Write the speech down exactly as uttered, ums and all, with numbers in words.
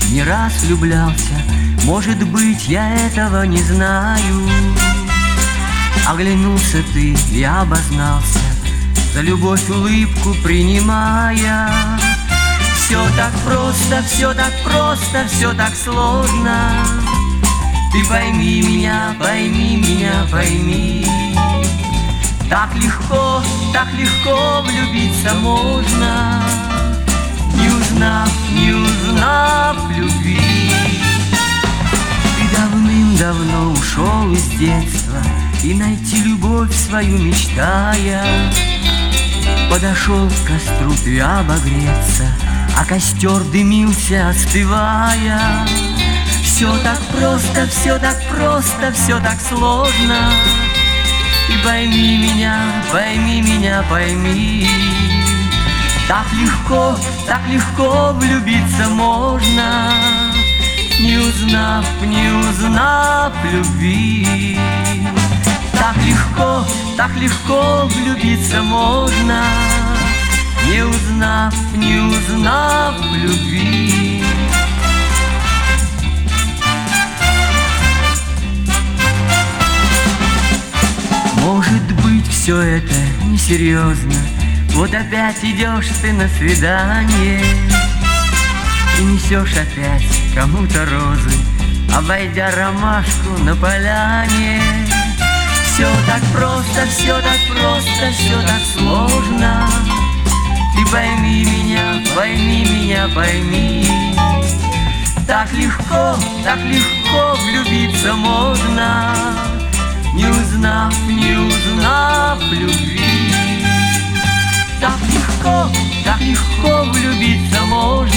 не раз влюблялся. Может быть, я этого не знаю. Оглянулся ты и обознался, за любовь улыбку принимая. Все так просто, все так просто, все так сложно. Ты пойми меня, пойми меня, пойми. Так легко, так легко влюбиться можно, не узнав, не узнав любви. Ты давным-давно ушел из детства и найти любовь свою мечтая. Подошел к костру ты обогреться, а костер дымился, остывая. Все так просто, все так просто, все так сложно. И пойми меня, пойми меня, пойми. Так легко, так легко влюбиться можно, не узнав, не узнав любви. Так легко, так легко влюбиться можно, не узнав, не узнав любви. Может быть, все это несерьезно. Вот опять идешь ты на свидание и несешь опять кому-то розы, обойдя ромашку на поляне. Все так просто, все так просто, все так сложно. Ты пойми меня, пойми меня, пойми. Так легко, так легко влюбиться можно, не узнав, не узнав любви. Так легко, так легко влюбиться можно.